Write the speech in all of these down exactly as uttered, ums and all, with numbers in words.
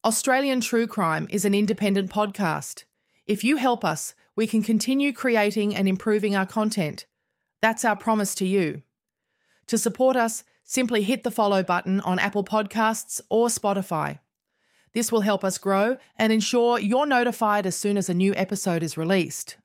Australian True Crime is an independent podcast. If you help us, we can continue creating and improving our content. That's our promise to you. To support us, simply hit the follow button on Apple Podcasts or Spotify. This will help us grow and ensure you're notified as soon as a new episode is released.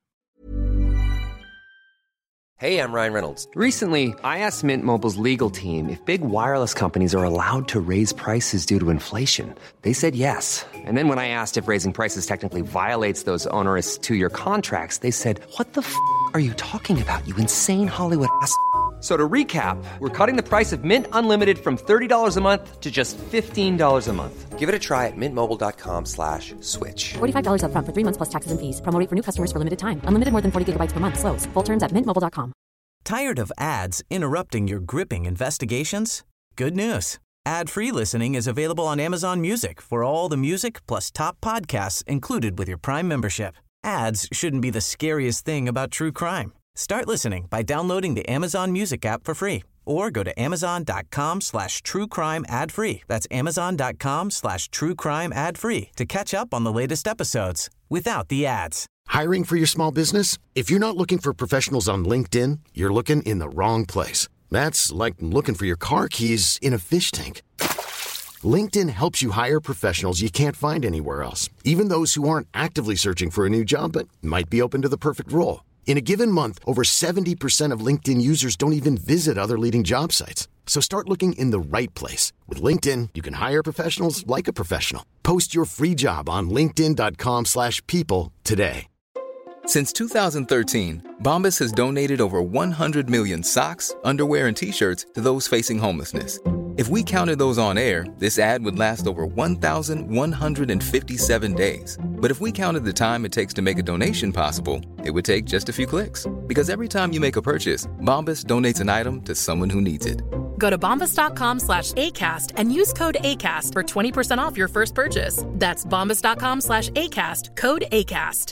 Hey, I'm Ryan Reynolds. Recently, I asked Mint Mobile's legal team if big wireless companies are allowed to raise prices due to inflation. They said yes. And then when I asked if raising prices technically violates those onerous two-year contracts, they said, what the f*** are you talking about, you insane Hollywood ass f- So to recap, we're cutting the price of Mint Unlimited from thirty dollars a month to just fifteen dollars a month. Give it a try at mintmobile.com slash switch. forty-five dollars up front for three months plus taxes and fees. Promo rate for new customers for limited time. Unlimited more than forty gigabytes per month. Slows full terms at mint mobile dot com. Tired of ads interrupting your gripping investigations? Good news. Ad-free listening is available on Amazon Music for all the music plus top podcasts included with your Prime membership. Ads shouldn't be the scariest thing about true crime. Start listening by downloading the Amazon Music app for free or go to amazon.com slash true crime ad free. That's amazon.com slash true crime ad free to catch up on the latest episodes without the ads. Hiring for your small business? If you're not looking for professionals on LinkedIn, you're looking in the wrong place. That's like looking for your car keys in a fish tank. LinkedIn helps you hire professionals you can't find anywhere else, even those who aren't actively searching for a new job but might be open to the perfect role. In a given month, over seventy percent of LinkedIn users don't even visit other leading job sites. So start looking in the right place. With LinkedIn, you can hire professionals like a professional. Post your free job on linkedin.com slash people today. Since two thousand thirteen, Bombas has donated over one hundred million socks, underwear, and T-shirts to those facing homelessness. If we counted those on air, this ad would last over one thousand one hundred fifty-seven days. But if we counted the time it takes to make a donation possible, it would take just a few clicks. Because every time you make a purchase, Bombas donates an item to someone who needs it. Go to bombas.com slash ACAST and use code ACAST for twenty percent off your first purchase. That's bombas.com slash ACAST, code ACAST.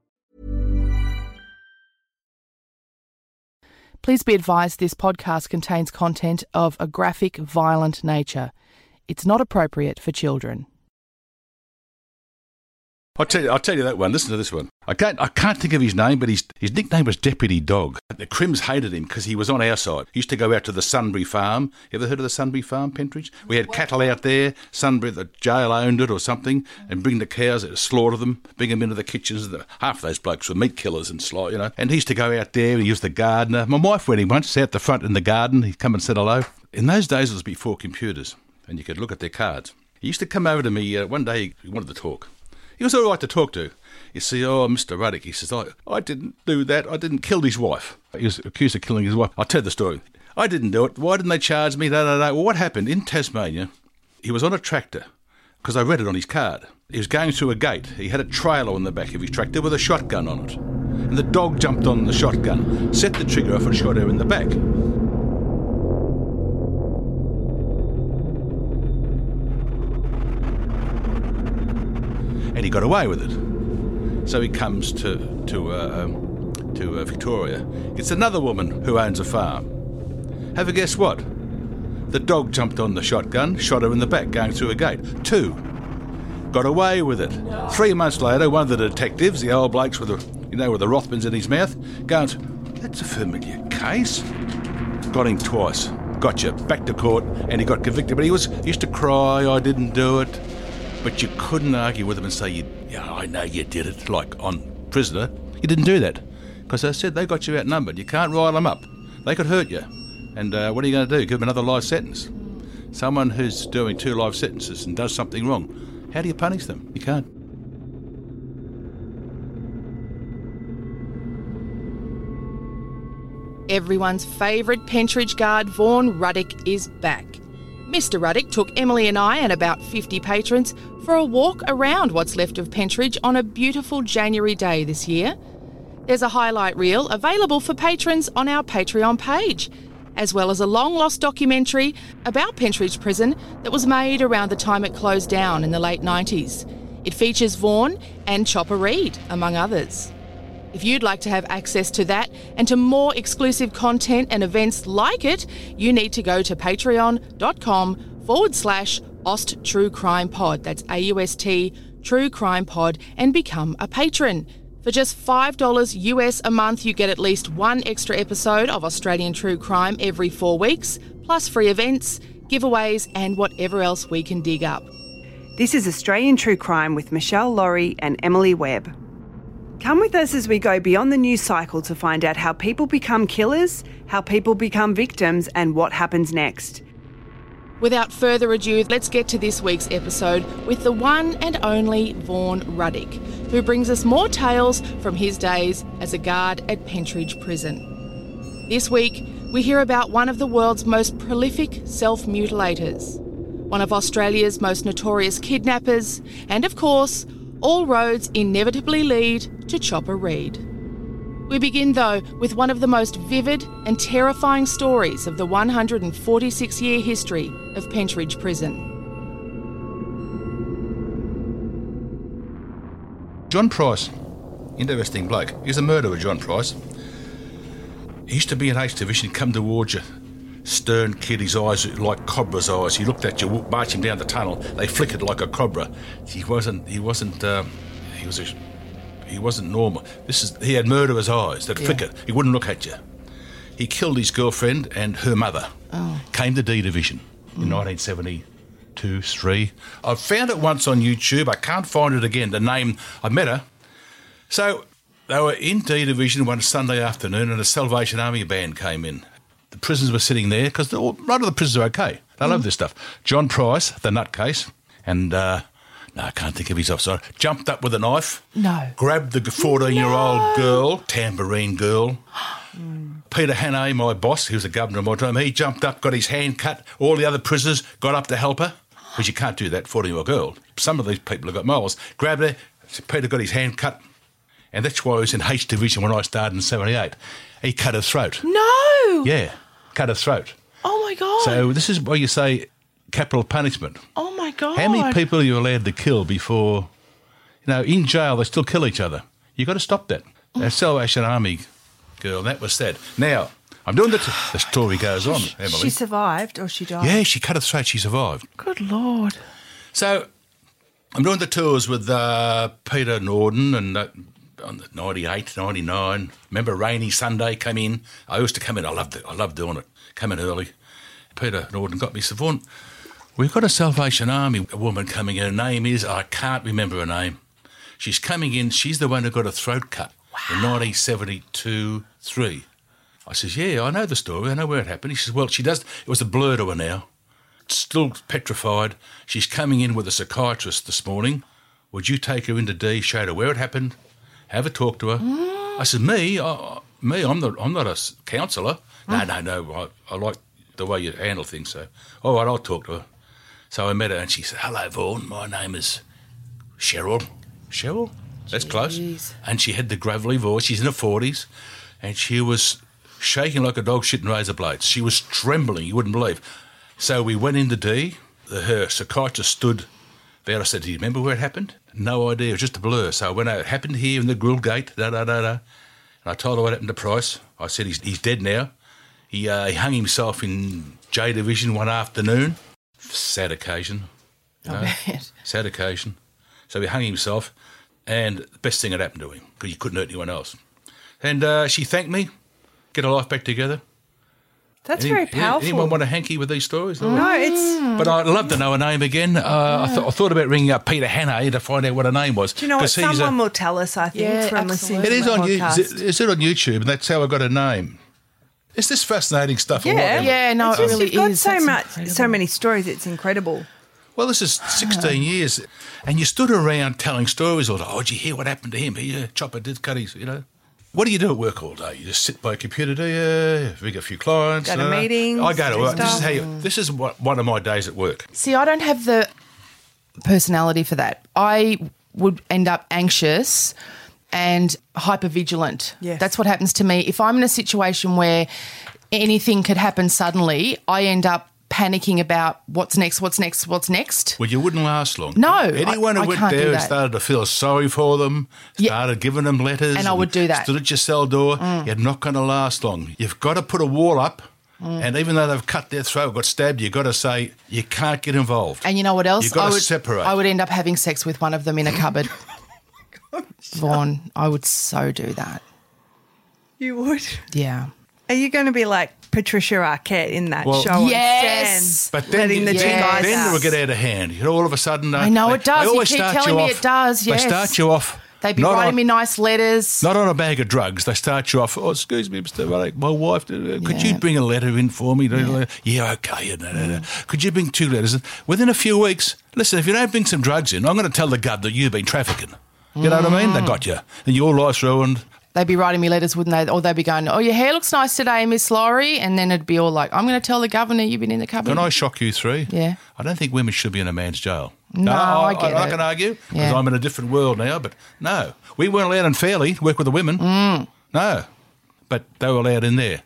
Please be advised this podcast contains content of a graphic, violent nature. It's not appropriate for children. I'll tell you, I'll tell you that one. Listen to this one. I can't, I can't think of his name, but his, his nickname was Deputy Dog. The Crims hated him because he was on our side. He used to go out to the Sunbury Farm. You ever heard of the Sunbury Farm, Pentridge? We had cattle out there. Sunbury, the jail owned it or something, and bring the cows, slaughter them, bring them into the kitchens. Half of those blokes were meat killers and slaughter, you know. And he used to go out there. He was the gardener. My wife went in once, out the front in the garden. He'd come and said hello. In those days, it was before computers, and you could look at their cards. He used to come over to me. Uh, one day, he wanted to talk. He was all right to talk to. You see, oh, Mister Ruddock, he says, I, I didn't do that. I didn't kill his wife. He was accused of killing his wife. I'll tell you the story. I didn't do it. Why didn't they charge me? No, no, no. Well, what happened? In Tasmania, he was on a tractor, because I read it on his card. He was going through a gate. He had a trailer on the back of his tractor with a shotgun on it. And the dog jumped on the shotgun, set the trigger off and shot her in the back. And he got away with it. So he comes to to uh, um, to uh, Victoria. It's another woman who owns a farm. Have a guess what? The dog jumped on the shotgun, shot her in the back, going through a gate. Two. Got away with it. Three months later, one of the detectives, the old blokes with the, you know, with the Rothmans in his mouth, goes, that's a familiar case. Got him twice. Gotcha. Back to court, and he got convicted. But he was he used to cry, I didn't do it. But you couldn't argue with them and say, yeah, I know you did it, like on prisoner. You didn't do that. Because I said they got you outnumbered. You can't rile them up. They could hurt you. And uh, what are you going to do? Give them another life sentence? Someone who's doing two life sentences and does something wrong, how do you punish them? You can't. Everyone's favourite Pentridge guard, Vaughan Ruddock, is back. Mister Ruddock took Emily and I and about fifty patrons for a walk around what's left of Pentridge on a beautiful January day this year. There's a highlight reel available for patrons on our Patreon page, as well as a long-lost documentary about Pentridge Prison that was made around the time it closed down in the late nineties. It features Vaughan and Chopper Read, among others. If you'd like to have access to that and to more exclusive content and events like it, you need to go to patreon.com forward slash Aust True Crime Pod. That's A U S T True Crime Pod, and become a patron. For just five dollars U S a month, you get at least one extra episode of Australian True Crime every four weeks, plus free events, giveaways, and whatever else we can dig up. This is Australian True Crime with Michelle Laurie and Emily Webb. Come with us as we go beyond the news cycle to find out how people become killers, how people become victims, and what happens next. Without further ado, let's get to this week's episode with the one and only Vaughan Ruddick, who brings us more tales from his days as a guard at Pentridge Prison. This week, we hear about one of the world's most prolific self-mutilators, one of Australia's most notorious kidnappers, and of course, all roads inevitably lead to Chopper Read. We begin, though, with one of the most vivid and terrifying stories of the one hundred forty-six year history of Pentridge Prison. John Price, interesting bloke. He's a murderer, John Price. He used to be in H Division, come towards you, stern kid, his eyes like cobra's eyes. He looked at you, marching down the tunnel. They flickered like a cobra. He wasn't. He wasn't. Um, he was. A, he wasn't normal. This is. He had murderer's eyes that yeah. flickered. He wouldn't look at you. He killed his girlfriend and her mother. Oh. Came to D Division mm. in nineteen seventy-two, three. I found it once on YouTube. I can't find it again. The name. I met her. So they were in D Division one Sunday afternoon, and a Salvation Army band came in. The prisoners were sitting there because a lot of the prisoners are okay. They mm. love this stuff. John Price, the nutcase, and uh, no, I can't think of his offside, jumped up with a knife. No. Grabbed the fourteen-year-old no. girl, tambourine girl. mm. Peter Hannay, my boss, who was the governor of my time, he jumped up, got his hand cut. All the other prisoners got up to help her, because you can't do that, fourteen-year-old girl. Some of these people have got moles. Grabbed her, Peter got his hand cut, and that's why he was in H Division when I started in seventy-eight. He cut her throat. No! Yeah, cut her throat. Oh, my God. So this is why you say capital punishment. Oh, my God. How many people are you allowed to kill before, you know, in jail they still kill each other? You've got to stop that. Oh. That Salvation Army girl, that was sad. Now, I'm doing the, t- the story goes on, Emily. She survived or she died? Yeah, she cut her throat, she survived. Good Lord. So I'm doing the tours with uh, Peter Norden and... Uh, on the ninety-eight, ninety-nine. Remember rainy Sunday, came in. I used to come in, I loved it, I loved doing it. Come in early. Peter Norden got me, said, Vaughan, we've got a Salvation Army woman coming in. Her name is, I can't remember her name. She's coming in, she's the one who got her throat cut wow. in nineteen seventy-two, three. I says, yeah, I know the story, I know where it happened. He says, well, she does, it was a blur to her now. Still petrified. She's coming in with a psychiatrist this morning. Would you take her into D, show her where it happened? Have a talk to her. Mm. I said, me? I, me, I'm not I'm not a counsellor. Mm. No, no, no, I, I like the way you handle things. So, all right, I'll talk to her. So I met her and she said, hello, Vaughan, my name is Cheryl. Cheryl? That's Jeez. Close. And she had the gravelly voice. She's in her forties. And she was shaking like a dog shitting razor blades. She was trembling, you wouldn't believe. So we went into D. The, her psychiatrist stood there. I said, do you remember where it happened? No idea, it was just a blur. So when it happened here in the grill gate, da da da da, and I told her what happened to Price. I said he's he's dead now. He uh, he hung himself in J Division one afternoon. Sad occasion. You know, oh, sad occasion. So he hung himself, and the best thing had happened to him because he couldn't hurt anyone else. And uh, she thanked me, get her life back together. That's Any, very powerful. Anyone want a hanky with these stories? No, no it's... But I'd love to know her name again. Uh, yeah. I, th- I thought about ringing up Peter Hannay to find out what her name was. Do you know what? Someone a... will tell us, I think, yeah, from listening to it is the on podcast. You, is, it, is it on YouTube? And that's how I got her name. Is this fascinating stuff? Yeah, yeah, no, it's it just, really you've got is. so That's much, incredible. so many stories. It's incredible. Well, this is sixteen years, and you stood around telling stories all the time. Oh, did you hear what happened to him? Yeah, Chopper did cut his, you know. What do you do at work all day? You just sit by a computer, do you? Ring a few clients. Go to uh, meetings. I go to work. Stuff. This is how you, this is what, one of my days at work. See, I don't have the personality for that. I would end up anxious and hypervigilant. Yes. That's what happens to me. If I'm in a situation where anything could happen suddenly, I end up panicking about what's next, what's next, what's next. Well, you wouldn't last long. No, Anyone I, who I went can't there do and that. started to feel sorry for them, started Yeah. giving them letters. And I would do that. Stood at your cell door, Mm. you're not going to last long. You've got to put a wall up Mm. And even though they've cut their throat, got stabbed, you've got to say you can't get involved. And you know what else? You've got I to would, separate. I would end up having sex with one of them in a cupboard. Vaughn, I would so do that. You would? Yeah. Are you going to be like Patricia Arquette in that Well, show? Yes. On But then, letting the two yes. guys then out. it will get out of hand. You know, all of a sudden... Uh, I know they, it does. They You always keep start telling you me off, it does, yes. They start you off... They'd be not writing on, me nice letters. Not on a bag of drugs. They start you off, oh, excuse me, Mister Ruddock, my wife, uh, could Yeah. you bring a letter in for me? Yeah, yeah okay. No, no, no. Could you bring two letters? Within a few weeks, listen, if you don't bring some drugs in, I'm going to tell the gov that you've been trafficking. You know what I mean? They got you. And your life's ruined. They'd be writing me letters, wouldn't they? Or they'd be going, oh, your hair looks nice today, Miss Laurie. And then it'd be all like, I'm going to tell the governor you've been in the cupboard. Can I shock you three? Yeah. I don't think women should be in a man's jail. No, I get I, I it. can argue because Yeah. I'm in a different world now, but no. We weren't allowed unfairly to work with the women. Mm. No. But they were allowed in there.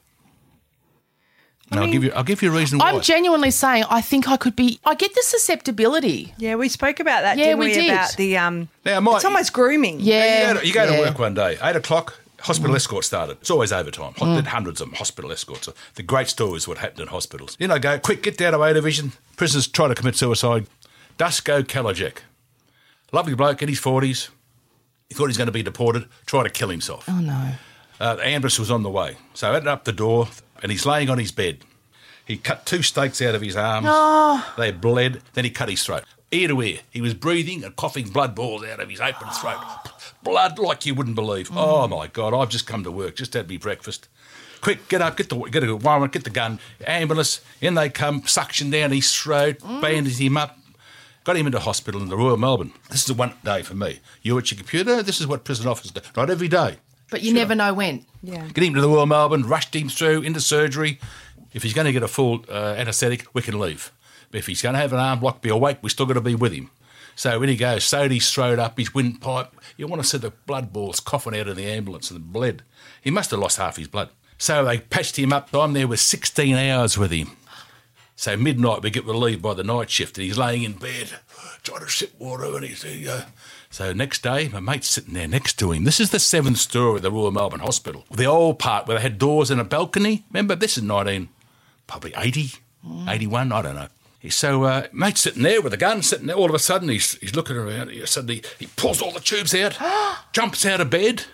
And I'll give you I'll give you a reason why. I'm genuinely saying I think I could be, I get the susceptibility. Yeah, we spoke about that, Yeah, didn't we we? did. About the, um, Now, my- it's almost grooming. Yeah. You go to, you go to yeah. work one day, eight o'clock, hospital escort started. It's always overtime. Mm. There's hundreds of them, hospital escorts. The great story is what happened in hospitals. You know, go, quick, get down to A Division. Prisoners try to commit suicide. Dusko Kalajek. Lovely bloke in his forties. He thought he was going to be deported, tried to kill himself. Oh, no. Uh, the ambulance was on the way. So I opened up the door and he's laying on his bed. He cut two steaks out of his arms. Oh. They bled. Then he cut his throat. Ear to ear. He was breathing and coughing blood balls out of his open throat. Blood like you wouldn't believe. Mm. Oh, my God. I've just come to work. Just had me breakfast. Quick, get up, get the get a warrant, get the gun. Ambulance. In they come, suction down his throat, mm. bandaged him up. Got him into hospital in the Royal Melbourne. This is the one day for me. You at your computer, this is what prison officers do. Not every day. But you Sure. never know when. Yeah. Get him to the Royal Melbourne, rushed him through into surgery. If he's going to get a full uh, anaesthetic, we can leave. If he's going to have an arm block, be awake, we're still got to be with him. So when he goes, sewed his throat up, his windpipe, you want to see the blood balls coughing out of the ambulance and bled. He must have lost half his blood. So they patched him up. I'm there with sixteen hours with him. So midnight we get relieved by the night shift and he's laying in bed trying to sip water and he's uh, so next day my mate's sitting there next to him. This is the seventh story of the Royal Melbourne Hospital. The old part where they had doors and a balcony. Remember, this is nineteen, probably eighty, mm. eighty-one, I don't know. So uh, mate's sitting there with a gun, sitting there. All of a sudden he's he's looking around. He, suddenly he pulls all the tubes out, jumps out of bed.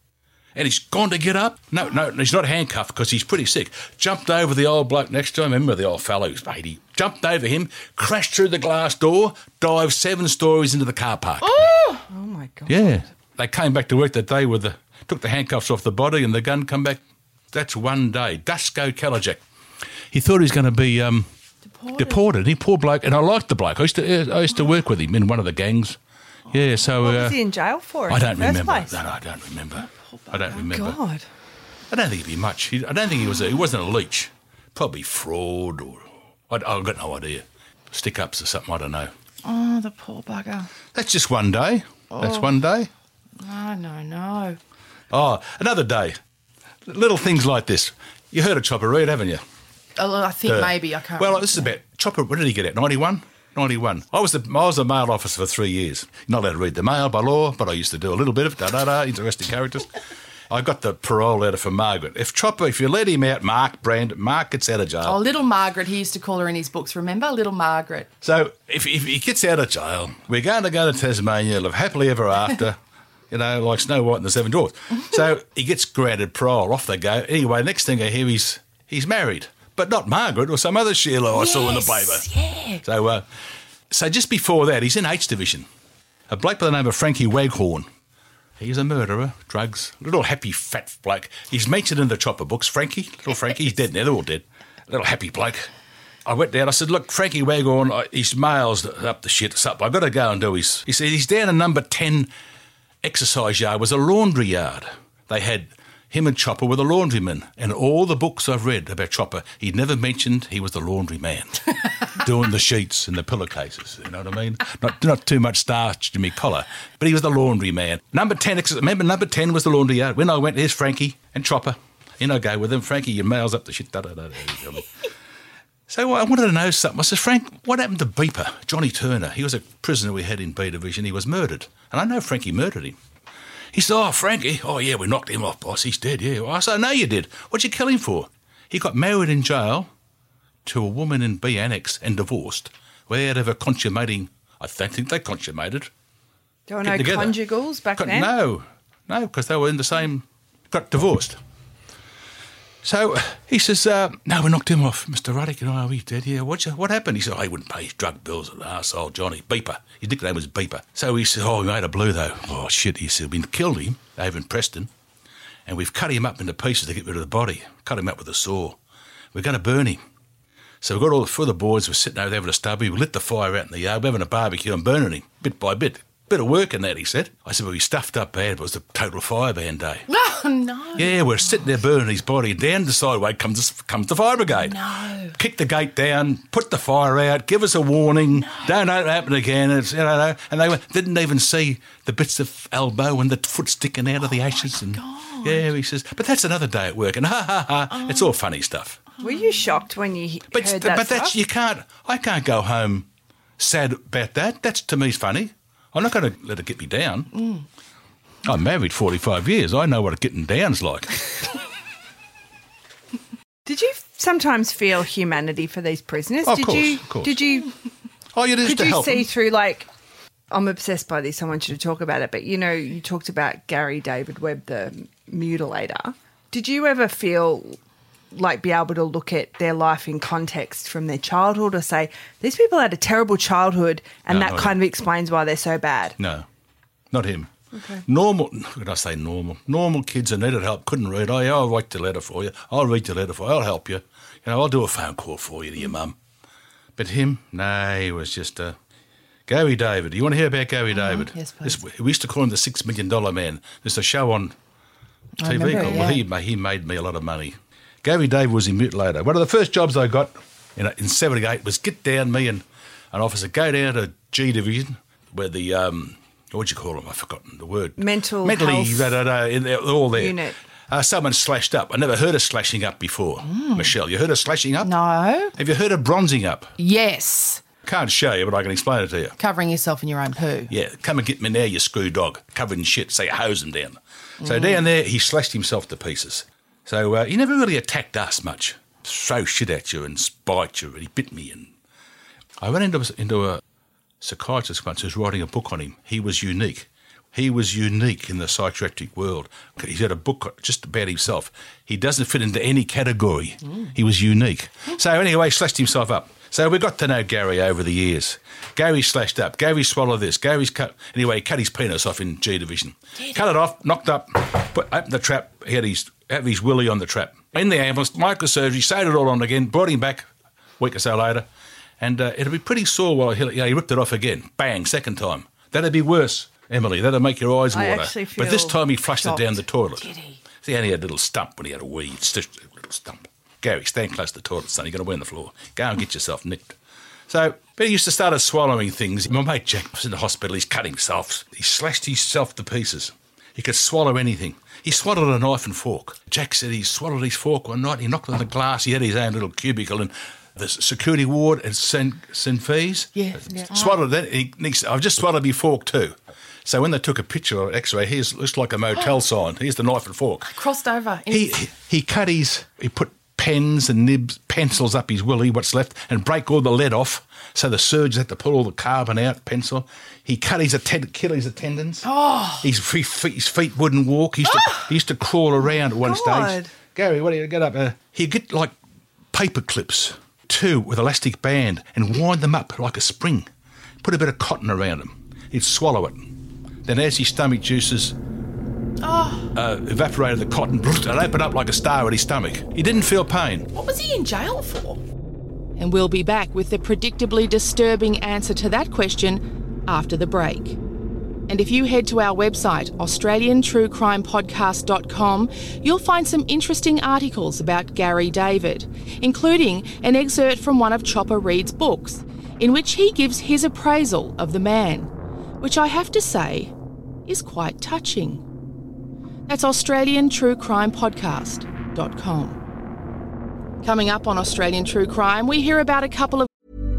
And he's gone to get up. No, no, he's not handcuffed because he's pretty sick. Jumped over the old bloke next to him. Remember the old fellow who's eighty. Jumped over him, crashed through the glass door, dived seven stories into the car park. Oh, oh my God. Yeah. They came back to work that day with the, took the handcuffs off the body and the gun come back. That's one day. Dusko Kalajek. He thought he was going to be um, deported. deported. He poor bloke. And I liked the bloke. I used to, I used to work with him in one of the gangs. Yeah, so... What uh, was he in jail for? I in don't the first remember. Place? No, no, I don't remember. I don't remember. God. I don't think he'd be much. He, I don't think he was. A, he wasn't a leech. Probably fraud or I, I've got no idea. Stick ups or something. I don't know. oh, the poor bugger. That's just one day. That's one day. No, no, no. Oh, another day. Little things like this. You heard of Chopper Read, haven't you? Oh, I think Uh, maybe I can't. Well, remember. this is about Chopper. What did he get at? ninety-one? ninety-one. I was the I was the mail officer for three years. Not allowed to read the mail by law, but I used to do a little bit of da da da interesting characters. I got the parole letter from Margaret. If Chopper, if you let him out, Mark Brand, Mark gets out of jail. Oh, Little Margaret, he used to call her in his books, remember? Little Margaret. So if, if he gets out of jail, we're going to go to Tasmania, live happily ever after, you know, like Snow White and the Seven Dwarfs. So he gets granted parole. Off they go. Anyway, next thing I hear, he's he's married, but not Margaret or some other Sheila I saw in the paper. Yeah. So, uh, so just before that, he's in H Division. A bloke by the name of Frankie Waghorn. He's a murderer, drugs, little happy fat bloke. He's mentioned in the Chopper books, Frankie, little Frankie. He's dead now, they're all dead. Little happy bloke. I went down, I said, look, Frankie Waghorn, uh, his mail's up the shit, it's up. I've got to go and do his... He said, he's down in number ten exercise yard, was a laundry yard. They had him and Chopper were the laundrymen. And all the books I've read about Chopper, he'd never mentioned he was the laundry man, doing the sheets and the pillowcases, you know what I mean? Not not too much starch to me collar, but he was the laundry man. Number ten, remember number ten was the laundry yard. When I went, there's Frankie and Chopper. In I go with them. Frankie, your mail's up the shit. Da, da, da, da. So I wanted to know something. I said, Frank, what happened to Beeper, Johnny Turner? He was a prisoner we had in B Division. He was murdered. And I know Frankie murdered him. He said, oh, Frankie, oh, yeah, we knocked him off, boss. He's dead, yeah. I said, no, you did. What'd you kill him for? He got married in jail to a woman in B Annex and divorced without ever consummating. I don't think they consummated. There were no together. conjugals back Got, then? No, no, because they were in the same, got divorced. So he says, uh, no, we knocked him off, Mister Ruddock. And I, oh, he's dead. Yeah, what, what happened? He said, oh, he wouldn't pay his drug bills. An arsehole, Johnny. Beeper. His nickname was Beeper. So he said, oh, we made a blue, though. Oh, shit. He said, we've killed him, Dave and Preston, and we've cut him up into pieces to get rid of the body. Cut him up with a saw. We're going to burn him. So we got all the further boys, we're sitting over there having a stubby, we lit the fire out in the yard, we're having a barbecue and burning him, bit by bit. Bit of work in that, he said. I said, well, we stuffed up bad, but it was a total fireban day. Oh, no. Yeah, we're sitting there burning his body. Down the sideway comes, comes the fire brigade. No. Kick the gate down, put the fire out, give us a warning, no. Don't let it happen again. It's, you know, and they went, didn't even see the bits of elbow and the foot sticking out of the ashes. Oh, my and God. Yeah, he says, but that's another day at work, and ha, ha, ha, oh. It's all funny stuff. Were you shocked when you but, heard that But stuff? that's, you can't, I can't go home sad about that. That's, to me, funny. I'm not going to let it get me down. Mm. I'm married forty-five years. I know what getting down's like. Did you sometimes feel humanity for these prisoners? Oh, of did course, you, of course. Did you? Oh, you used could to you help see them. through like? I'm obsessed by this. I want you to talk about it. But you know, you talked about Gary David Webb, the mutilator. Did you ever feel like be able to look at their life in context from their childhood, or say these people had a terrible childhood and No, that not kind him. of explains why they're so bad? No, not him. Okay. Normal, could I say normal? Normal kids that needed help, couldn't read. Oh, yeah, I'll write the letter for you. I'll read the letter for you. I'll help you. You know, I'll do a phone call for you to your mum. But him, no, he was just a... Gary David. You want to hear about Gary Uh-huh. David? Yes, please. This, we used to call him the Six Million Dollar Man. There's a show on I T V remember, called, yeah. well, he, ma- he made me a lot of money. Gary David was a mutilator. One of the first jobs I got in, in seventy-eight was get down, me and an officer, go down to G Division, where the, um, what'd you call them? I've forgotten the word. Mental Mentally, health da, da, da, in there, all there. unit. Uh, someone slashed up. I never heard of slashing up before. Mm. Michelle, you heard of slashing up? No. Have you heard of bronzing up? Yes. Can't show you, but I can explain it to you. Covering yourself in your own poo. Yeah, come and get me now, you screw dog. Covered in shit, so you hose him down. So down there, he slashed himself to pieces. So uh, he never really attacked us much. Throw shit at you and spite you, and he bit me. And I went into, into a psychiatrist once who's writing a book on him. He was unique. He was unique in the psychiatric world. He's got a book just about himself. He doesn't fit into any category. Mm. He was unique. So anyway, he slashed himself up. So we got to know Gary over the years. Gary slashed up. Gary swallowed this. Gary's cut... Anyway, he cut his penis off in G Division. Cut it off, knocked up, put, opened the trap. He had his, had his willy on the trap. In the ambulance, microsurgery, sewed it all on again, brought him back a week or so later. And uh, it'll be pretty sore while he, you know, he ripped it off again. Bang, second time. That'd be worse, Emily. That'd make your eyes water. I actually feel But this time he flushed shocked. it down the toilet. Did he? See, he only had a little stump when he had a wee. It's just a little stump. Gary, stand close to the toilet, son. You're going to win the floor. Go and get yourself nicked. So, but he used to start swallowing things. My mate Jack was in the hospital. He's cut himself. He slashed himself to pieces. He could swallow anything. He swallowed a knife and fork. Jack said he swallowed his fork one night. He knocked on the glass. He had his own little cubicle in the security ward at Saint Fees. Yeah, yeah. Swallowed that. He, he said, I've just swallowed my fork too. So when they took a picture or X-ray, here's looks like a motel sign. Here's the knife and fork. Crossed over. in He, his- he he cut his. He put pens and nibs, pencils up his willy, what's left, and break all the lead off. So the surgeons had to pull all the carbon out, pencil. He cut his Achilles tendons. Oh. His feet, his feet wouldn't walk. He used, to, he used to crawl around at one God. stage. Gary, what do you get up? Uh, he'd get like paper clips, two with elastic band, and wind them up like a spring. Put a bit of cotton around them. He'd swallow it. Then as his stomach juices oh. uh, evaporated the cotton, it opened up like a star at his stomach. He didn't feel pain. What was he in jail for? And we'll be back with the predictably disturbing answer to that question after the break. And if you head to our website, australian true crime podcast dot com, you'll find some interesting articles about Gary David, including an excerpt from one of Chopper Reed's books, in which he gives his appraisal of the man, which I have to say is quite touching. That's australian true crime podcast dot com. Coming up on Australian True Crime, we hear about a couple of...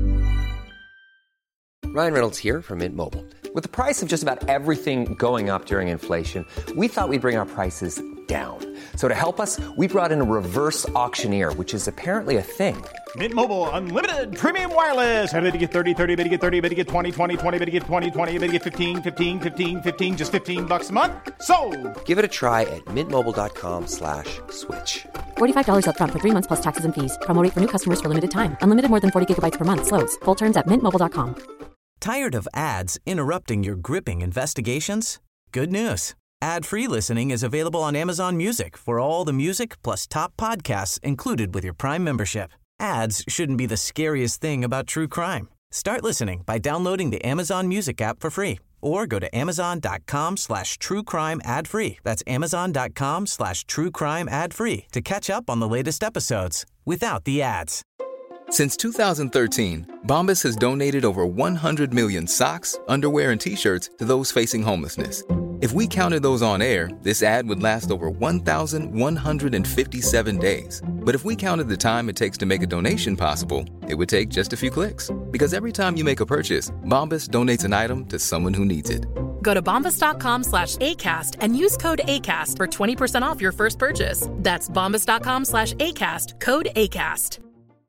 Ryan Reynolds here from Mint Mobile. With the price of just about everything going up during inflation, we thought we'd bring our prices down. So to help us, we brought in a reverse auctioneer, which is apparently a thing. Mint Mobile Unlimited Premium Wireless. How to get thirty, thirty, how to get thirty, how to get twenty, twenty, twenty, how to get twenty, twenty, how to get fifteen, fifteen, fifteen, fifteen, just fifteen bucks a month? Sold! Give it a try at mintmobile.com slash switch. forty-five dollars up front for three months plus taxes and fees. Promo rate for new customers for limited time. Unlimited more than forty gigabytes per month. Slows full terms at mint mobile dot com. Tired of ads interrupting your gripping investigations? Good news. Ad-free listening is available on Amazon Music for all the music plus top podcasts included with your Prime membership. Ads shouldn't be the scariest thing about true crime. Start listening by downloading the Amazon Music app for free or go to amazon.com slash true crime ad free. That's amazon.com slash true crime ad free to catch up on the latest episodes without the ads. Since two thousand thirteen, Bombas has donated over one hundred million socks, underwear, and T-shirts to those facing homelessness. If we counted those on air, this ad would last over one thousand one hundred fifty-seven days. But if we counted the time it takes to make a donation possible, it would take just a few clicks. Because every time you make a purchase, Bombas donates an item to someone who needs it. Go to bombas.com slash ACAST and use code ACAST for twenty percent off your first purchase. That's bombas.com slash ACAST, code ACAST.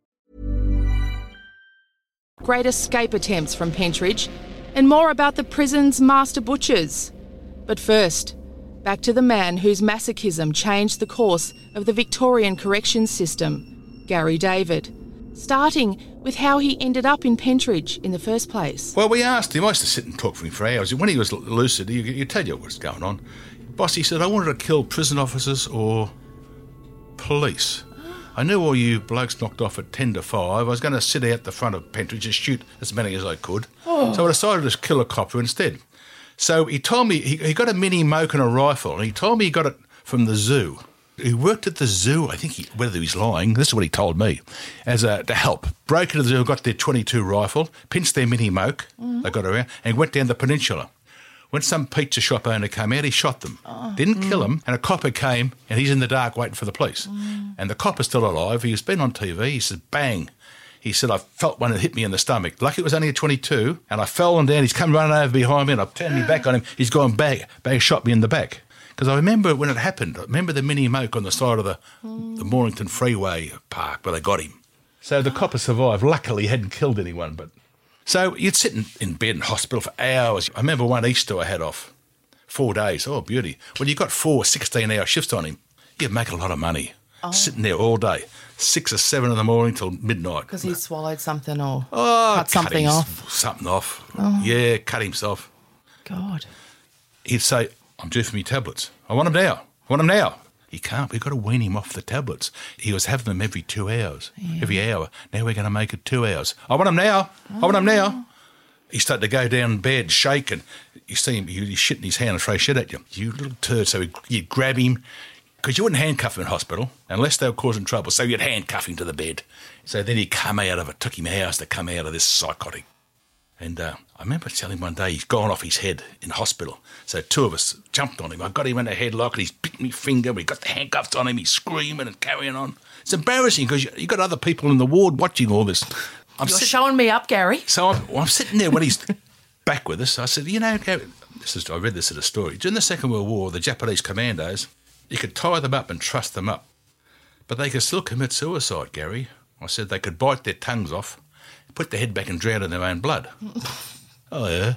Great escape attempts from Pentridge, and more about the prison's master butchers. But first, back to the man whose masochism changed the course of the Victorian corrections system, Gary David, starting with how he ended up in Pentridge in the first place. Well, we asked him. I used to sit and talk for him for hours. When he was lucid, he'd he'd tell you what's going on. Boss, he said, I wanted to kill prison officers or police. I knew all you blokes knocked off at ten to five. I was going to sit out the front of Pentridge and shoot as many as I could. Oh. So I decided to kill a copper instead. So he told me he, he got a mini moke and a rifle, and he told me he got it from the zoo. He worked at the zoo, I think, he, whether he's lying, this is what he told me, as a, to help. Broke into the zoo, got their twenty-two rifle, pinched their mini moke, mm. they got around, and went down the peninsula. When some pizza shop owner came out, he shot them. Oh. Didn't mm. kill him, and a copper came, and he's in the dark waiting for the police. Mm. And the copper's still alive. He's been on T V. He said, bang. He said, I felt one that hit me in the stomach. Lucky it was only a twenty-two, and I fell on down. He's come running over behind me, and I turned me back on him. He's gone back, back shot me in the back. Because I remember when it happened, I remember the mini moke on the side of the, mm. the Mornington Freeway Park where they got him. So the copper survived. Luckily, he hadn't killed anyone, but... So you'd sit in, in bed in hospital for hours. I remember one Easter I had off. Four days. Oh, beauty. Well, you got four sixteen-hour shifts on him. You'd make a lot of money. Oh. Sitting there all day. Six or seven in the morning till midnight. Because he swallowed something or oh, cut something cut off. Something off. Oh. Yeah, cut himself. God. He'd say, I'm due for me tablets. I want them now. I want them now. He can't. We've got to wean him off the tablets. He was having them every two hours, yeah. every hour. Now we're going to make it two hours. I want them now. Oh. I want them now. He started to go down in bed, shaking. You see him, he'd shit in his hand and throw shit at you. You little turd. So you'd grab him, because you wouldn't handcuff him in hospital unless they were causing trouble. So you'd handcuff him to the bed. So then he'd come out of it. Took him hours to come out of this psychotic. And uh, I remember telling him one day he's gone off his head in hospital. So two of us jumped on him. I got him in a headlock and he's bit me finger. We got the handcuffs on him. He's screaming and carrying on. It's embarrassing because you, you got other people in the ward watching all this. I'm You're sit- showing me up, Gary. So I'm, well, I'm sitting there when he's back with us. I said, you know, Gary, this is, I read this in a story. During the Second World War, the Japanese commandos, you could tie them up and truss them up. But they could still commit suicide, Gary. I said they could bite their tongues off, put their head back and drown in their own blood. Oh, yeah.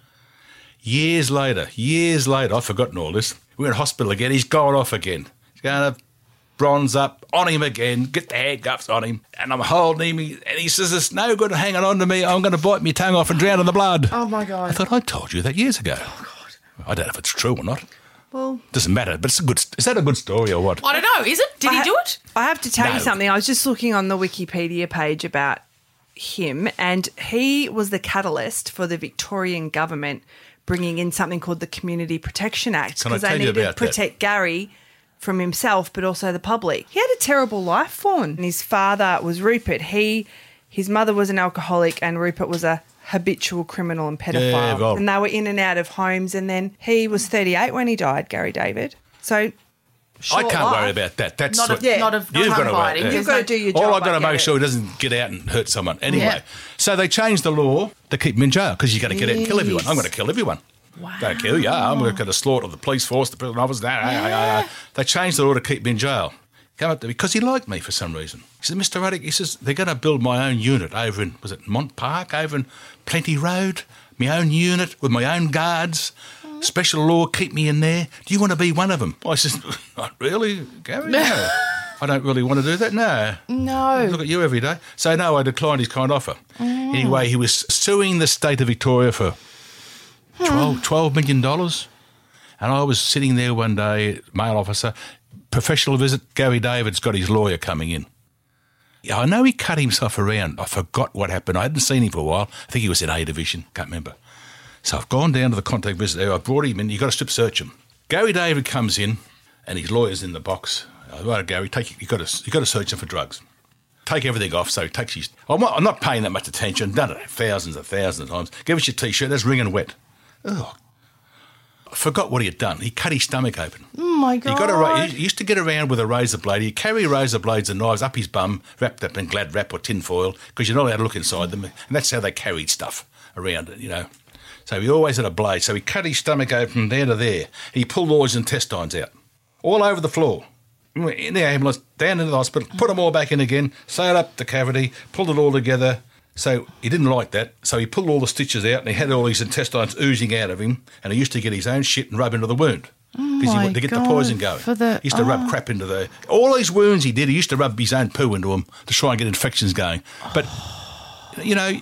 Years later, years later, I've forgotten all this. We're in hospital again. He's gone off again. He's going to bronze up, on him again, get the handcuffs on him, and I'm holding him, and he says, it's no good hanging on to me. I'm going to bite my tongue off and drown in the blood. Oh, my God. I thought I told you that years ago. Oh, God. I don't know if it's true or not. Well, doesn't matter, but it's a good. Is that a good story or what? I don't know. Is it? Did I he ha- do it? I have to tell No. you something. I was just looking on the Wikipedia page about him, and he was the catalyst for the Victorian government bringing in something called the Community Protection Act Can I because tell they you needed to about that? protect Gary from himself, but also the public. He had a terrible life, Fawn. And his father was Rupert. He, his mother was an alcoholic, and Rupert was a habitual criminal and pedophile. Yeah, well- and they were in and out of homes. And then he was thirty-eight when he died, Gary David. So I can't life. worry about that. That's Not what, of, yeah. not of You've tongue got to worry. biting. Yeah. You've got to do your job. All I've got I to get make it. sure he doesn't get out and hurt someone. Anyway, Yeah. so they changed the law to keep him in jail because you're going to get out and kill everyone. I'm going to kill everyone. Wow. Don't kill you. I'm going to slaughter the police force, the prison officers. Yeah. They changed the law to keep me in jail. Come up to me because he liked me for some reason. He said, Mister Ruddock, he says, they're going to build my own unit over in, was it Mont Park, over in Plenty Road? My own unit with my own guards. Mm. Special law, keep me in there. Do you want to be one of them? I said, not really, Gary, no. I don't really want to do that, no. No. Look at you every day. So, no, I declined his kind offer. Mm. Anyway, he was suing the state of Victoria for twelve, twelve million dollars. And I was sitting there one day, male officer, professional visit, Gary David's got his lawyer coming in. Yeah, I know he cut himself around. I forgot what happened. I hadn't seen him for a while. I think he was in A Division, can't remember. So I've gone down to the contact visit there. I brought him in. You've got to strip search him. Gary David comes in and his lawyer's in the box. I right, Gary, take you've got to, you've got to search him for drugs. Take everything off. So he takes his... I'm not, I'm not paying that much attention. Done it thousands and thousands of times. Give us your T-shirt. That's wringing wet. Oh, I forgot what he had done. He cut his stomach open. Oh, my God. He, got a, he used to get around with a razor blade. He'd carry razor blades and knives up his bum, wrapped up in glad wrap or tin foil, because you're not allowed to look inside them. And that's how they carried stuff around, you know. So he always had a blade. So he cut his stomach open from there to there. He pulled all his intestines out, all over the floor. In the ambulance, down into the hospital, put them all back in again, sealed up the cavity, pulled it all together. So he didn't like that, so he pulled all the stitches out and he had all his intestines oozing out of him, and he used to get his own shit and rub into the wound because oh he wanted to get God, the poison going. For the, he used to oh. rub crap into the... All these wounds he did, he used to rub his own poo into them to try and get infections going. But, you know,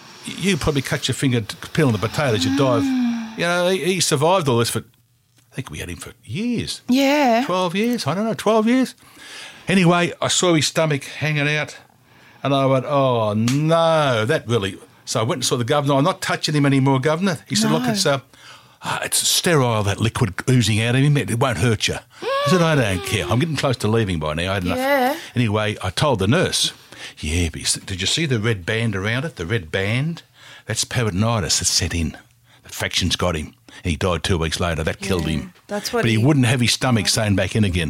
you probably cut your finger peeling the potatoes, you dive. You know, he, he survived all this for... I think we had him for years. Yeah. twelve years, I don't know, twelve years. Anyway, I saw his stomach hanging out. And I went, oh, no, that really... So I went and saw the governor. I'm not touching him anymore, Governor. He said, no. look, it's uh, uh, it's sterile, that liquid oozing out of him. It, it won't hurt you. I said, I don't care. I'm getting close to leaving by now. I had enough. Yeah. Anyway, I told the nurse, yeah, but did you see the red band around it, the red band? That's peritonitis that set in. The infection's got him. And he died two weeks later. That yeah, killed him. That's what But he, he wouldn't have his stomach sewn back in again.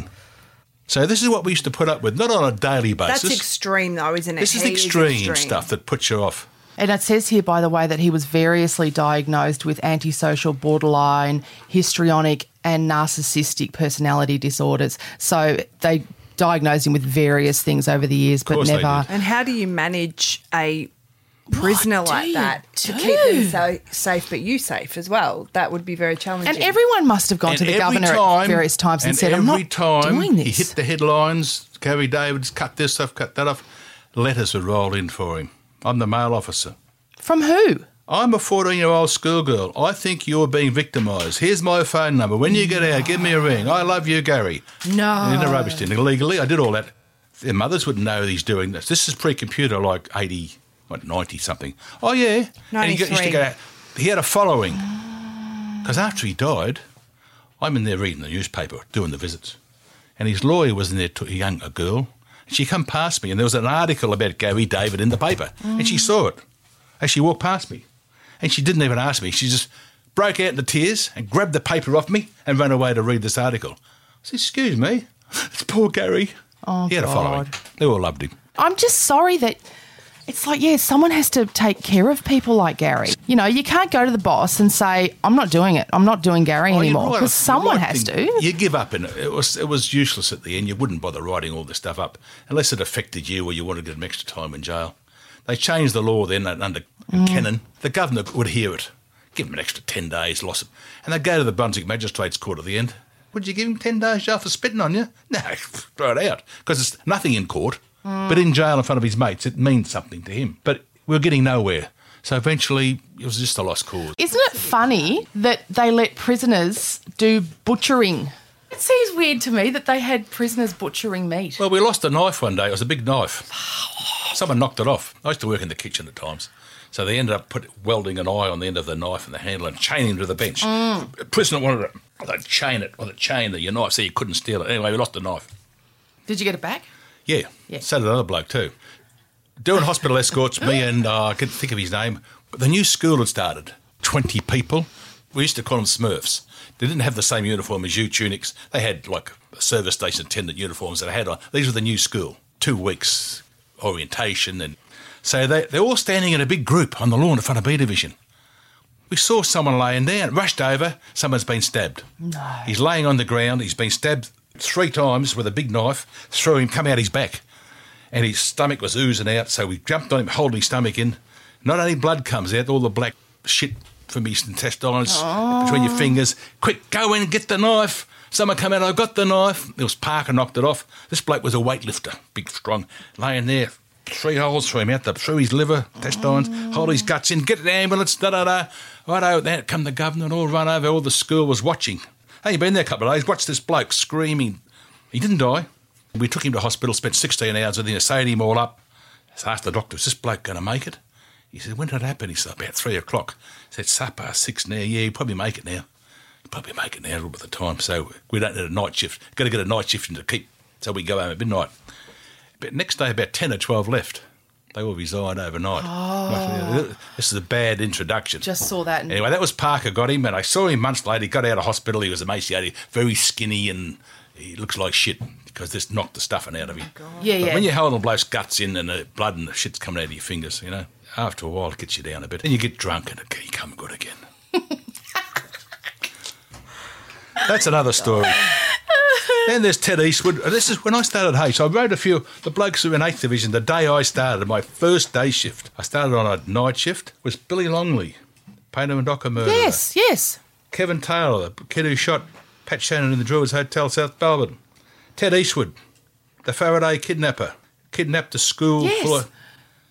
So this is what we used to put up with, not on a daily basis. That's extreme, though, isn't it? This is he extreme, is extreme stuff that puts you off. And it says here, by the way, that he was variously diagnosed with antisocial, borderline, histrionic and narcissistic personality disorders. So they diagnosed him with various things over the years, but never... And how do you manage a prisoner like that to do? keep them so safe, but you safe as well? That would be very challenging. And everyone must have gone and to the governor time, at various times and, and said, I'm not time doing this. He hit the headlines, Gary David's cut this off, cut that off. Letters would roll in for him. I'm the male officer. From who? I'm a fourteen-year-old schoolgirl. I think you're being victimised. Here's my phone number. When you get out, give me a ring. I love you, Gary. No. In the rubbish tin. Illegally, I did all that. Their mothers wouldn't know he's doing this. This is pre-computer, like eighty, what, ninety-something. Oh, yeah. ninety-three. And he got, used to go, he had a following. Because after he died, I'm in there reading the newspaper, doing the visits. And his lawyer was in there, to a young a girl. And she come past me, and there was an article about Gary David in the paper. Mm. And she saw it as she walked past me. And she didn't even ask me. She just broke out into tears and grabbed the paper off me and ran away to read this article. I said, excuse me, it's poor Gary. Oh, he had God. a following. They all loved him. I'm just sorry that it's like, yeah, someone has to take care of people like Gary. You know, you can't go to the boss and say, I'm not doing it. I'm not doing Gary oh, anymore, because right, someone right has thing. to. You give up, and it was it was useless at the end. You wouldn't bother writing all this stuff up unless it affected you or you wanted to get some extra time in jail. They changed the law then under mm. Kennan. The governor would hear it, give him an extra ten days, loss of, and they'd go to the Brunswick Magistrates Court at the end. Would you give him ten days jail for spitting on you? No, throw it out, because it's nothing in court. Mm. But in jail in front of his mates, it means something to him. But we're getting nowhere. So eventually, it was just a lost cause. Isn't it funny that they let prisoners do butchering? It seems weird to me that they had prisoners butchering meat. Well, we lost a knife one day. It was a big knife. Someone knocked it off. I used to work in the kitchen at times. So they ended up put, welding an eye on the end of the knife and the handle and chaining it to the bench. Mm. A prisoner wanted it. They'd chain it, or they'd chain the, your knife so you couldn't steal it. Anyway, we lost the knife. Did you get it back? Yeah. yeah. So did another bloke too. Doing hospital escorts, me and uh, I can't think of his name. But the new school had started. twenty people. We used to call them Smurfs. They didn't have the same uniform as you, tunics. They had like service station attendant uniforms that I had on. These were the new school. Two weeks orientation. And so they, they're all standing in a big group on the lawn in front of B Division. We saw someone laying down, rushed over, someone's been stabbed. No. He's laying on the ground, he's been stabbed three times with a big knife, through him, come out his back. And his stomach was oozing out, so we jumped on him, holding his stomach in. Not only blood comes out, all the black shit from his intestines oh. between your fingers. Quick, go in and get the knife. Someone come out, I got the knife. It was Parker, knocked it off. This bloke was a weightlifter, big, strong, laying there. Three holes through him out, the, through his liver, intestines, oh. hold his guts in, get the ambulance, da-da-da. Righto, then come the governor and all run over, all the school was watching. Hey, you've been there a couple of days, watch this bloke screaming. He didn't die. We took him to hospital, spent sixteen hours with him, saved him all up. I asked the doctor, is this bloke going to make it? He said, when did it happen? He said, about three o'clock. I said, it's up past six now. Yeah, he'll probably make it now. He'll probably make it now a little bit of the time, so we don't need a night shift. Got to get a night shift in to keep, so we go home at midnight. But next day, about ten or twelve left. They all resigned overnight. Oh. This is a bad introduction. Just saw that. Anyway, that was Parker got him, and I saw him months later. He got out of hospital. He was emaciated, very skinny, and he looks like shit because this knocked the stuffing out of him. Oh, yeah, but yeah. when you're holding bloke's guts in and the blood and the shit's coming out of your fingers, you know, after a while it gets you down a bit. Then you get drunk and it come good again. That's another story. Then there's Ted Eastwood. This is when I started H. I wrote a few, the blokes who were in eighth Division, the day I started, my first day shift. I started on a night shift, was Billy Longley, Paynter and Docker murderer. Yes, yes. Kevin Taylor, the kid who shot Pat Shannon in the Druids Hotel, South Melbourne. Ted Eastwood, the Faraday kidnapper, kidnapped a school yes. full of...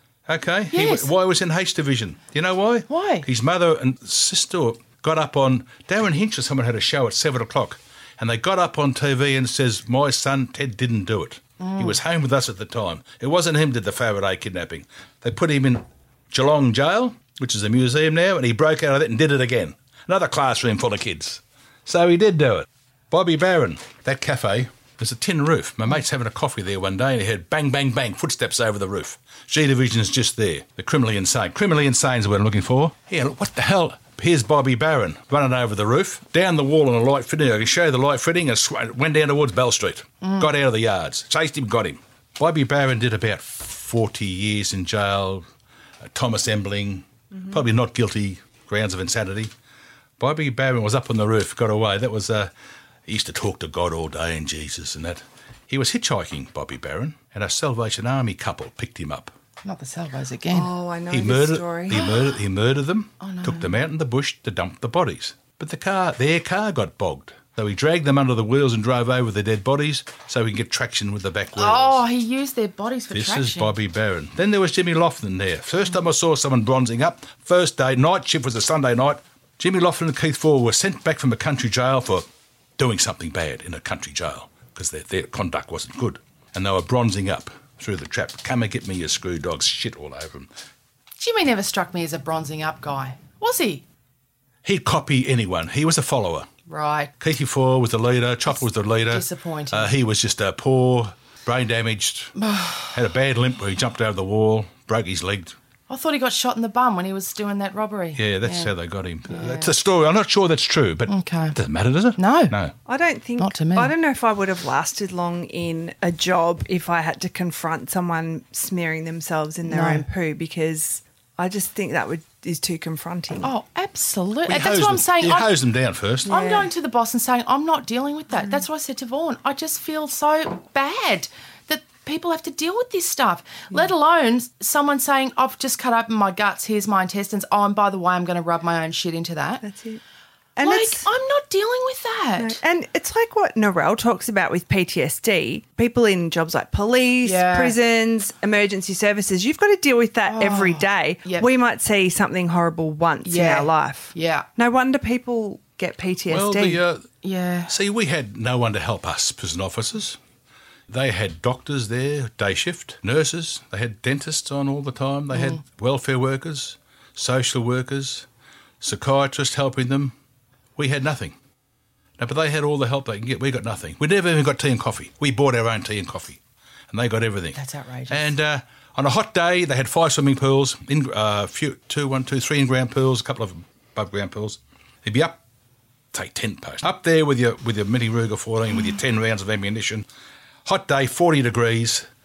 Okay. Yes. He, why was in H Division? Do you know why? Why? His mother and sister got up on... Darren Hinch or someone had a show at seven o'clock, and they got up on T V and says, my son Ted didn't do it. Mm. He was home with us at the time. It wasn't him did the Faraday kidnapping. They put him in Geelong Jail, which is a museum now, and he broke out of it and did it again. Another classroom full of kids. So he did do it. Bobby Barron, that cafe, there's a tin roof. My mate's having a coffee there one day and he heard bang, bang, bang, footsteps over the roof. G Division's just there. The criminally insane. Criminally insane is what I'm looking for. Yeah, look, what the hell? Here's Bobby Barron running over the roof, down the wall on a light fitting. I can show you the light fitting and sw- went down towards Bell Street. Mm. Got out of the yards. Chased him, got him. Bobby Barron did about forty years in jail. Uh, Thomas Embling, mm-hmm. probably not guilty, grounds of insanity. Bobby Barron was up on the roof, got away. That was... Uh, He used to talk to God all day and Jesus and that. He was hitchhiking, Bobby Barron, and a Salvation Army couple picked him up. Not the Salvos again. Oh, I know he this murdered, story. He murdered, he murdered them, oh, no. took them out in the bush to dump the bodies. But the car, their car got bogged. So he dragged them under the wheels and drove over the dead bodies so he could get traction with the back wheels. Oh, he used their bodies for this traction. This is Bobby Barron. Then there was Jimmy Laughlin there. First time I saw someone bronzing up. First day, night shift was a Sunday night. Jimmy Laughlin and Keith Ford were sent back from a country jail for doing something bad in a country jail because their, their conduct wasn't good. And they were bronzing up through the trap. Come and get me, you screw dogs. Shit all over them. Jimmy never struck me as a bronzing up guy. Was he? He'd copy anyone. He was a follower. Right. Keithy Ford was the leader. Chopper was the leader. Disappointing. Uh, he was just uh, poor, brain damaged, had a bad limp where he jumped over the wall, broke his leg. I thought he got shot in the bum when he was doing that robbery. Yeah, that's yeah. how they got him. Yeah. That's a story. I'm not sure that's true, but okay. it doesn't matter, does it? No. No. I don't think... Not to me. I don't know if I would have lasted long in a job if I had to confront someone smearing themselves in their No. own poo because I just think that would is too confronting. Oh, absolutely. Well, That's what I'm them, saying. You I'm, hose them down first. I'm Yeah. going to the boss and saying, I'm not dealing with that. Mm. That's what I said to Vaughan. I just feel so bad that people have to deal with this stuff, yeah. let alone someone saying, I've just cut open my guts, here's my intestines. Oh, and by the way, I'm going to rub my own shit into that. That's it. And like, it's, I'm not dealing with that. No. And it's like what Narelle talks about with P T S D. People in jobs like police, Yeah. prisons, emergency services, you've got to deal with that Oh, every day. yep. We might see something horrible once Yeah. in our life. Yeah. No wonder people get P T S D. Well, the, uh, Yeah. see, we had no one to help us, prison officers. They had doctors there, day shift, nurses. They had dentists on all the time. They Mm. had welfare workers, social workers, psychiatrists helping them. We had nothing. No, but they had all the help they can get. We got nothing. We never even got tea and coffee. We bought our own tea and coffee, and they got everything. That's outrageous. And uh, on a hot day, they had five swimming pools, in, uh, few, two, one, two, three in-ground pools, a couple of above-ground pools. You'd be up, say, tent post, up there with your with your Mini Ruger fourteen with your ten rounds of ammunition. Hot day, forty degrees,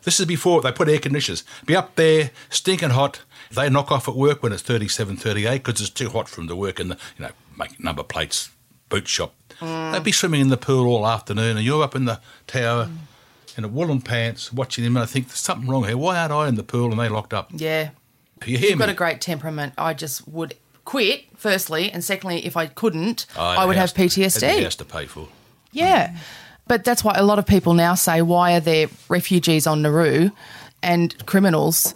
This is before they put air conditioners. Be up there, stinking hot. They knock off at work when it's thirty-seven, thirty-eight because it's too hot for them to work in the, you know, make number plates, boot shop. Mm. They'd be swimming in the pool all afternoon and you're up in the tower mm. in a woolen pants watching them and I think there's something wrong here. Why aren't I in the pool and they locked up? Yeah. You hear You've me? got a great temperament. I just would quit, firstly, and secondly, if I couldn't, oh, I would have P T S D. Had the house to pay for. Yeah. Mm. But that's why a lot of people now say, why are there refugees on Nauru and criminals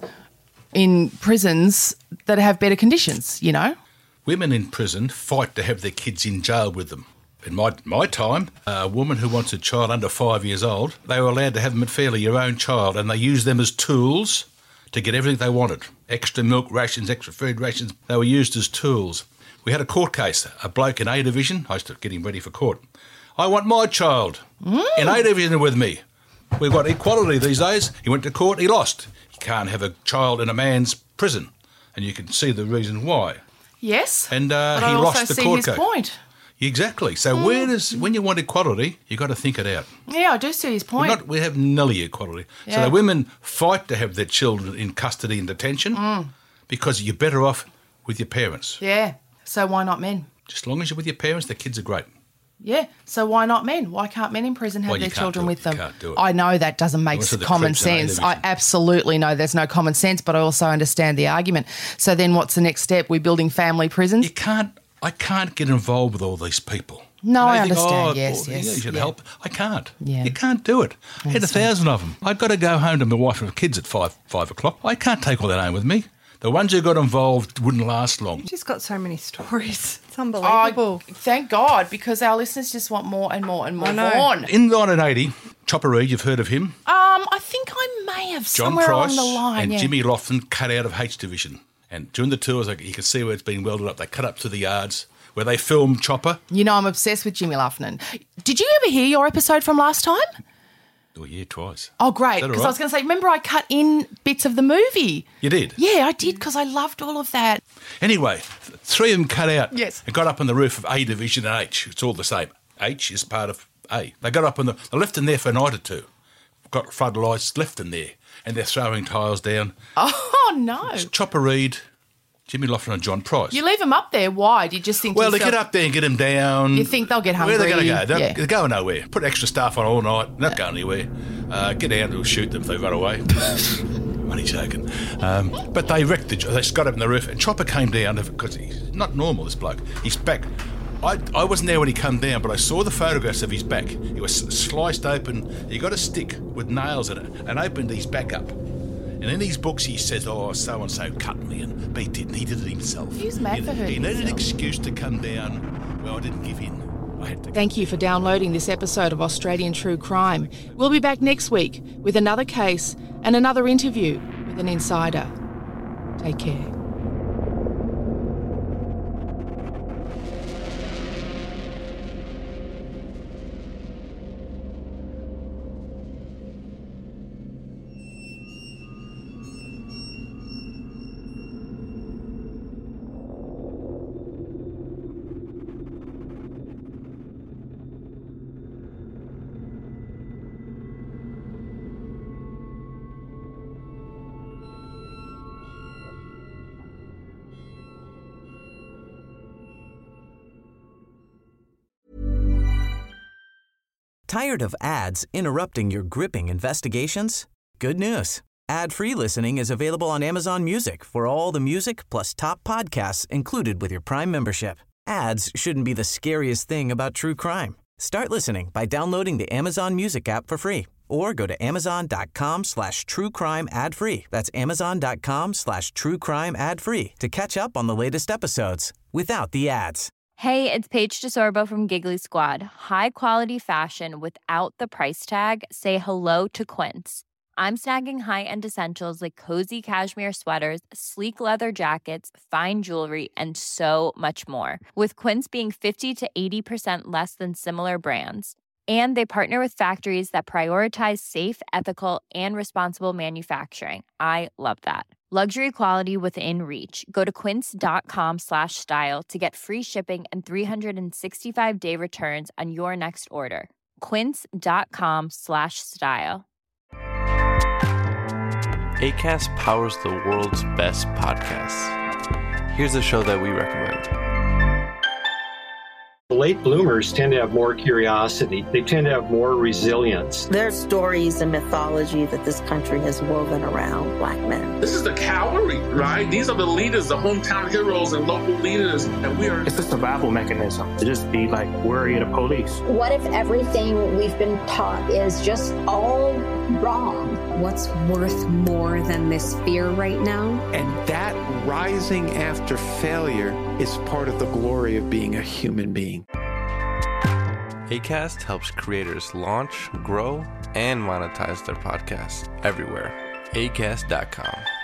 in prisons that have better conditions, you know? Women in prison fight to have their kids in jail with them. In my my time, a woman who wants a child under five years old, they were allowed to have them at fairly your own child, and they used them as tools to get everything they wanted. Extra milk rations, extra food rations, they were used as tools. We had a court case, a bloke in A Division, I used to get him ready for court. I want my child mm. in A Division with me. We've got equality these days. He went to court, he lost. You can't have a child in a man's prison, and you can see the reason why. Yes, and uh, but he I lost also the see court his case. Point. Exactly. So mm. where does when you want equality, you've got to think it out. Yeah, I do see his point. We're not, we have nearly equality. Yeah. So the women fight to have their children in custody and detention mm. because you're better off with your parents. Yeah. So why not men? Just as long as you're with your parents, the kids are great. Yeah, so why not men? Why can't men in prison have well, their children with them? You can't do it. I know that doesn't make common sense. I absolutely know there's no common sense, but I also understand the argument. So then what's the next step? We're building family prisons? You can't, I can't get involved with all these people. No, I think, understand, oh, yes, oh, yes. Yeah, you should yeah. help. I can't. Yeah. You can't do it. I, I had a thousand of them. I've got to go home to my wife and kids at five, five o'clock. I can't take all that home with me. The ones who got involved wouldn't last long. You've just got so many stories. It's unbelievable. Oh, thank God, because our listeners just want more and more and more. On. In nineteen eighty, Chopper Read, you've heard of him? Um, I think I may have John somewhere Price along the line. and yeah. Jimmy Lofton cut out of H Division. And during the tours, you can see where it's been welded up. They cut up to the yards where they filmed Chopper. You know, I'm obsessed with Jimmy Lofton. Did you ever hear your episode from last time? Oh, yeah, twice. Oh, great, because right? I was going to say, remember I cut in bits of the movie? You did? Yeah, I did, because I loved all of that. Anyway, three of them cut out. Yes. And got up on the roof of A Division and H. It's all the same. H is part of A. They got up on the... They left in there for a night or two. Got floodlights, left in there. And they're throwing tiles down. Oh, no. It's Chopper Read, Jimmy Lofton and John Price. You leave them up there. Why? Do you just think Well, to they yourself, get up there and get them down. You think they'll get hungry? Where are they going to go? They're, yeah. they're going nowhere. Put extra staff on all night. They're not going anywhere. Uh, get down, we'll shoot them if they run away. Only joking. Um, but they wrecked the... They got up on the roof and Chopper came down because he's not normal, this bloke. His back... I, I wasn't there when he came down, but I saw the photographs of his back. He was sliced open. He got a stick with nails in it and opened his back up. And in his books, he says, oh, so-and-so cut me, and but he didn't. He did it himself. He's mad he, for hurting He needed himself. an excuse to come down. Well, I didn't give in. I had to. Thank you for downloading this episode of Australian True Crime. We'll be back next week with another case and another interview with an insider. Take care. Tired of ads interrupting your gripping investigations? Good news. Ad-free listening is available on Amazon Music for all the music plus top podcasts included with your Prime membership. Ads shouldn't be the scariest thing about true crime. Start listening by downloading the Amazon Music app for free or go to amazon.com slash true crime ad free. That's amazon.com slash true crime ad free to catch up on the latest episodes without the ads. Hey, it's Paige DeSorbo from Giggly Squad. High quality fashion without the price tag. Say hello to Quince. I'm snagging high-end essentials like cozy cashmere sweaters, sleek leather jackets, fine jewelry, and so much more. With Quince being fifty to eighty percent less than similar brands. And they partner with factories that prioritize safe, ethical, and responsible manufacturing. I love that. Luxury quality within reach. Go to quince.com slash style to get free shipping and three sixty-five day returns on your next order. Quince.com slash style. Acast powers the world's best podcasts. Here's a show that we recommend. Late bloomers tend to have more curiosity. They tend to have more resilience. There are stories and mythology that this country has woven around Black men. This is the cavalry, right? These are the leaders, the hometown heroes and local leaders. And we are... It's a survival mechanism to just be like worry of the police. What if everything we've been taught is just all wrong? What's worth more than this fear right now? And that rising after failure is part of the glory of being a human being. Acast helps creators launch, grow, and monetize their podcasts everywhere. acast dot com.